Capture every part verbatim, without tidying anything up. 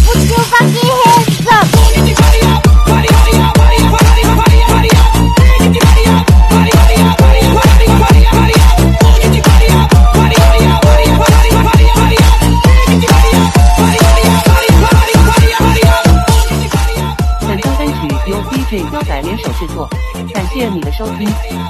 感谢你的收听。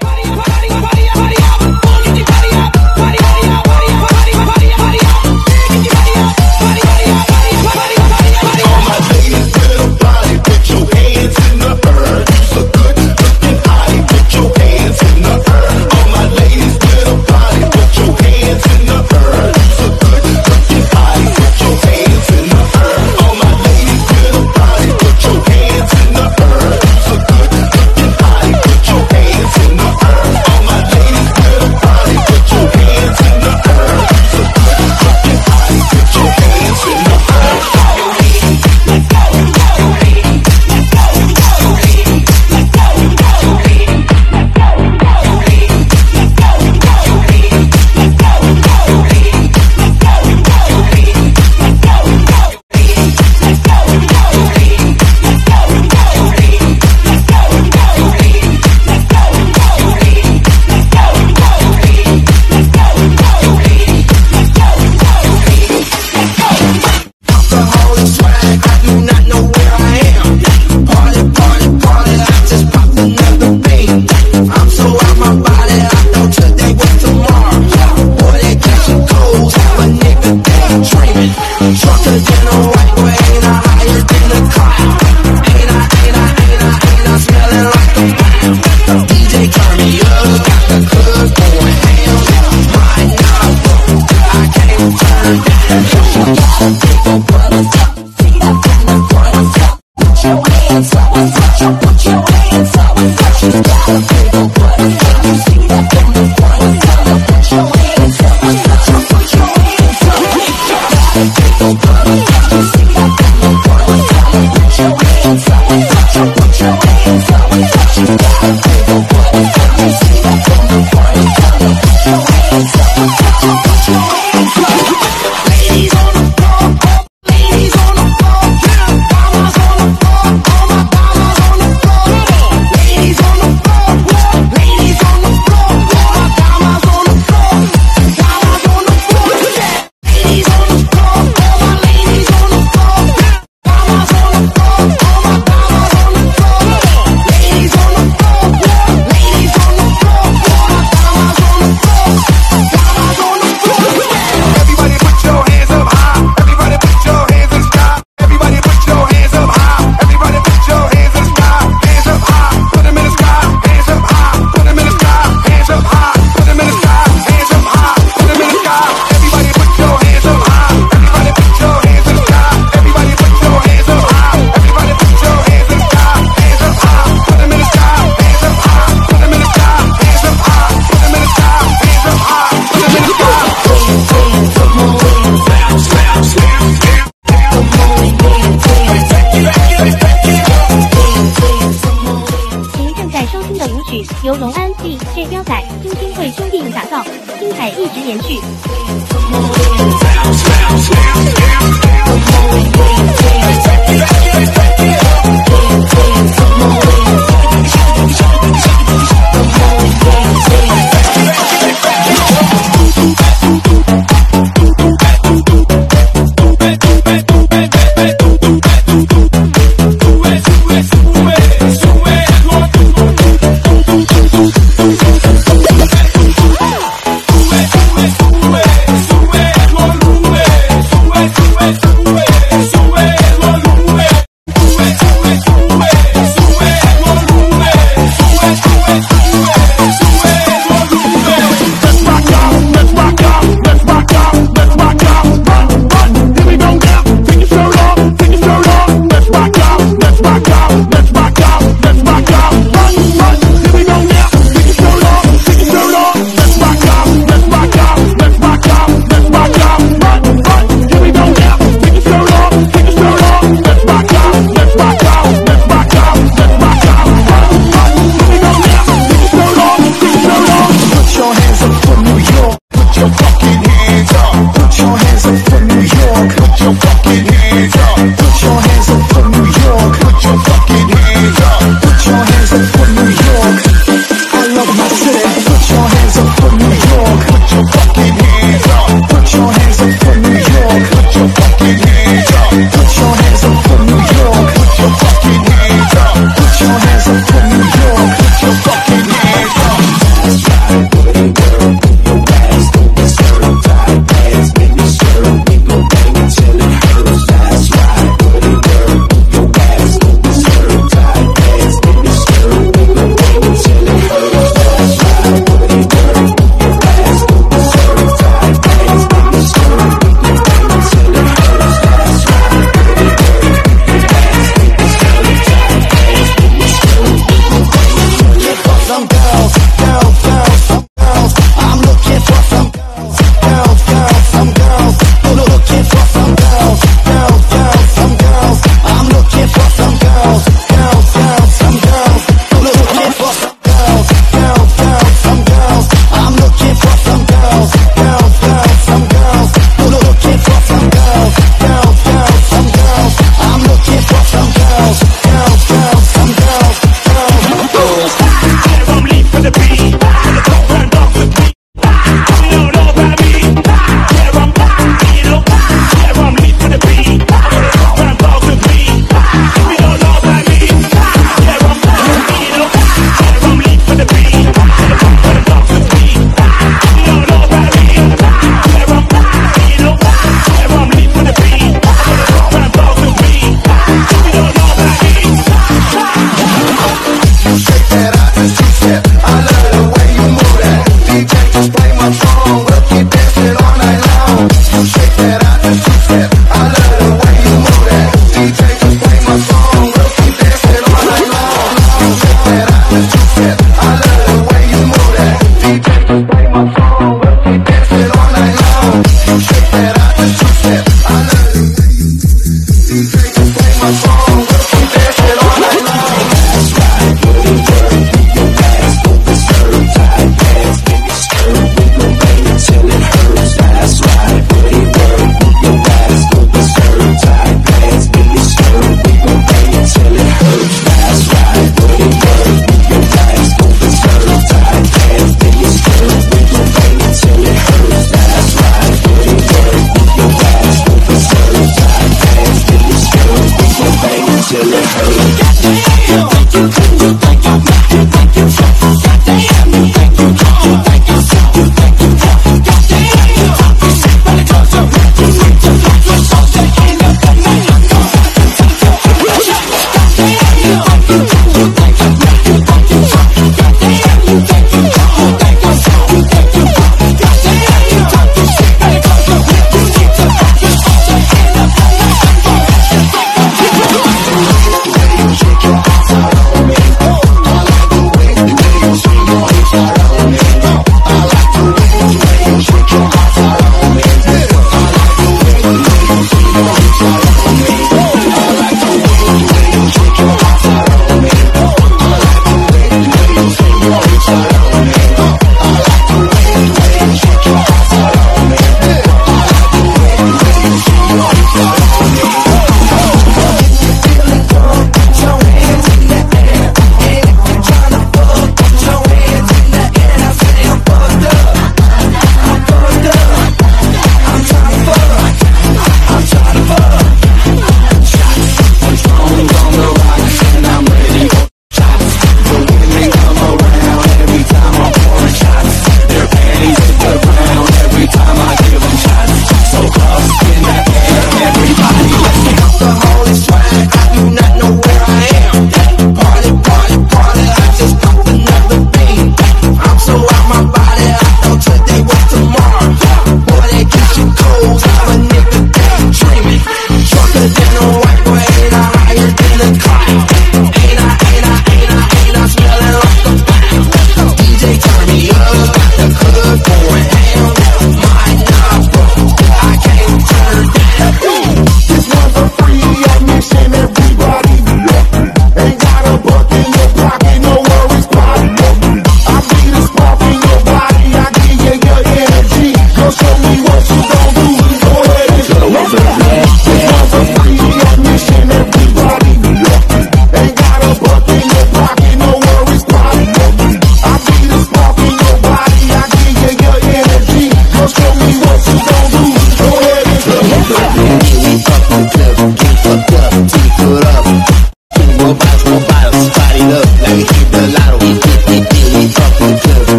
由荣安 D J 彪仔、金星会兄弟打造，精彩一直延续。 Sube, hands up. Put your hands up for New York. Put your fucking hands up. Put your hands up for New York. Put your fucking hands up. That's right, Woody World. Your ass don't deserve tight pants. Make me sure we go bang until it hurts. That's right, Woody World. Your ass don't deserve tight pants. Make me sure we go bang until it hurts. That's right, Woody World. Your ass don't deserve tight pants. Make me sure we go bang until it hurts. That's right, Woody World. Your ass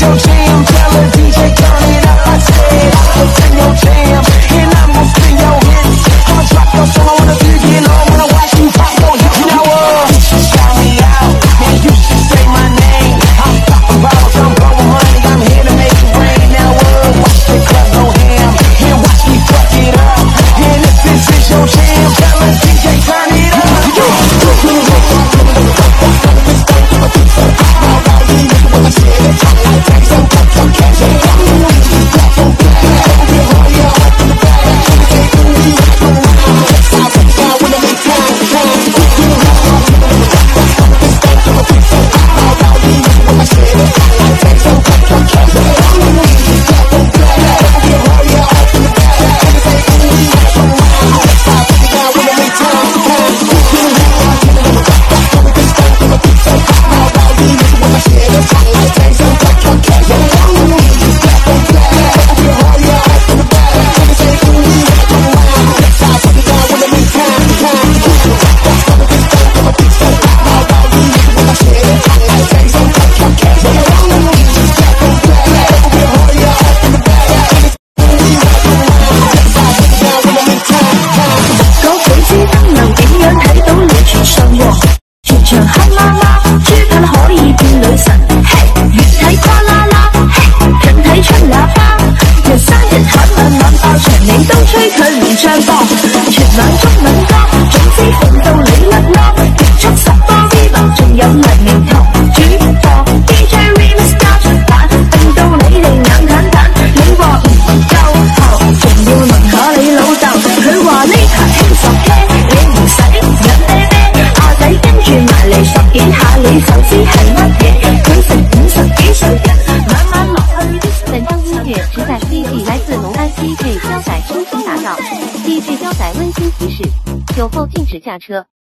your jam. Tell the D J turn it up. I said I was in your jam, and I'm gon' spin your hits. I'ma drop your song, I wanna feel you know when I watch you pop your hits. You know what? You should shout me out, and you should say my name. I'm popping bottles, I'm blowing money, I'm here to make it rain. Now what? Watch the club go ham, and watch me fuck it up. And if this is your jam, tell the D J turn it up. D J 彪仔温馨提示：酒后禁止驾车。